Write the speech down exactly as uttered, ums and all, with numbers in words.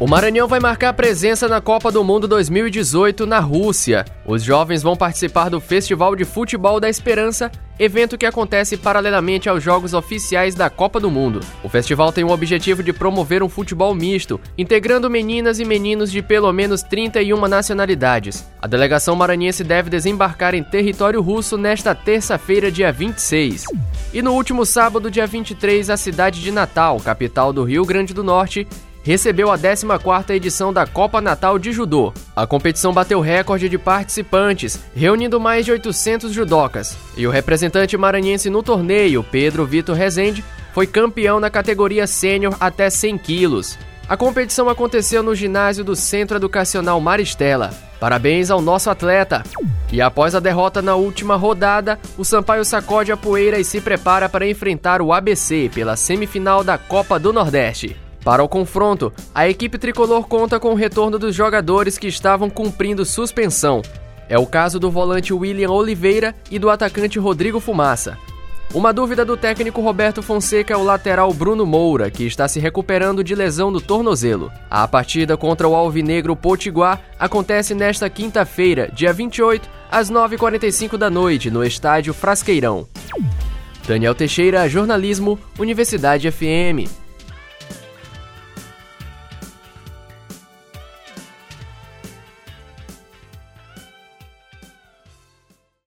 O Maranhão vai marcar presença na Copa do Mundo dois mil e dezoito na Rússia. Os jovens vão participar do Festival de Futebol da Esperança, evento que acontece paralelamente aos jogos oficiais da Copa do Mundo. O festival tem o objetivo de promover um futebol misto, integrando meninas e meninos de pelo menos trinta e uma nacionalidades. A delegação maranhense deve desembarcar em território russo nesta terça-feira, dia vinte e seis. E no último sábado, dia vinte e três, a cidade de Natal, capital do Rio Grande do Norte, recebeu a décima quarta edição da Copa Natal de Judô. A competição bateu recorde de participantes, reunindo mais de oitocentos judocas. E o representante maranhense no torneio, Pedro Vitor Rezende, foi campeão na categoria sênior até cem quilos. A competição aconteceu no ginásio do Centro Educacional Maristela. Parabéns ao nosso atleta! E após a derrota na última rodada, o Sampaio sacode a poeira e se prepara para enfrentar o A B C pela semifinal da Copa do Nordeste. Para o confronto, a equipe tricolor conta com o retorno dos jogadores que estavam cumprindo suspensão. É o caso do volante William Oliveira e do atacante Rodrigo Fumaça. Uma dúvida do técnico Roberto Fonseca é o lateral Bruno Moura, que está se recuperando de lesão do tornozelo. A partida contra o Alvinegro Potiguar acontece nesta quinta-feira, dia vinte e oito, às nove e quarenta e cinco da noite, no estádio Frasqueirão. Daniel Teixeira, Jornalismo, Universidade F M.